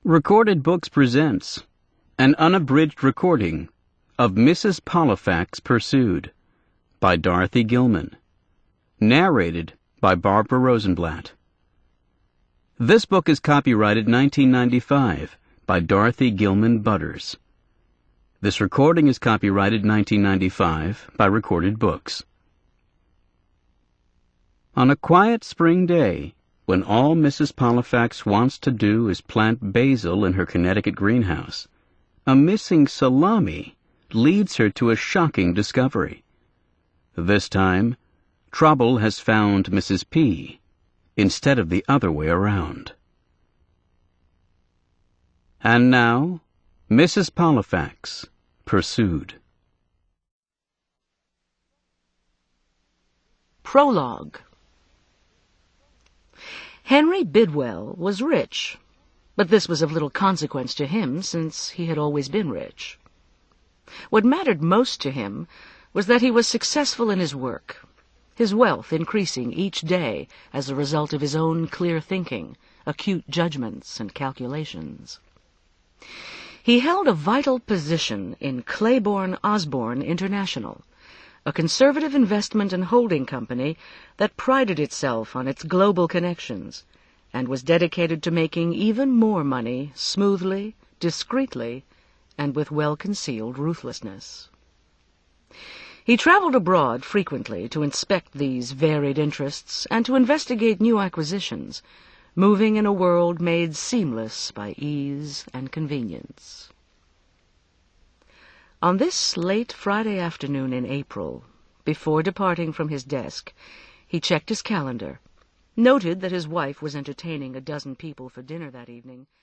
Recorded Books presents an unabridged recording of Mrs. Polifax Pursued by Dorothy Gilman, narrated by Barbara Rosenblatt. This book is copyrighted 1995 by Dorothy Gilman Butters. This recording is copyrighted 1995 by Recorded Books. On a quiet spring day, when all Mrs. Polifax wants to do is plant basil in her Connecticut greenhouse, a missing salami leads her to a shocking discovery. This time, trouble has found Mrs. P. instead of the other way around. And now, Mrs. Polifax Pursued. Prologue. Henry Bidwell was rich, but this was of little consequence to him, since he had always been rich. What mattered most to him was that he was successful in his work, his wealth increasing each day as a result of his own clear thinking, acute judgments, and calculations. He held a vital position in Claiborne Osborne International, a conservative investment and holding company that prided itself on its global connections and was dedicated to making even more money smoothly, discreetly, and with well-concealed ruthlessness. He traveled abroad frequently to inspect these varied interests and to investigate new acquisitions, moving in a world made seamless by ease and convenience. On this late Friday afternoon in April, before departing from his desk, he checked his calendar, noted that his wife was entertaining a dozen people for dinner that evening,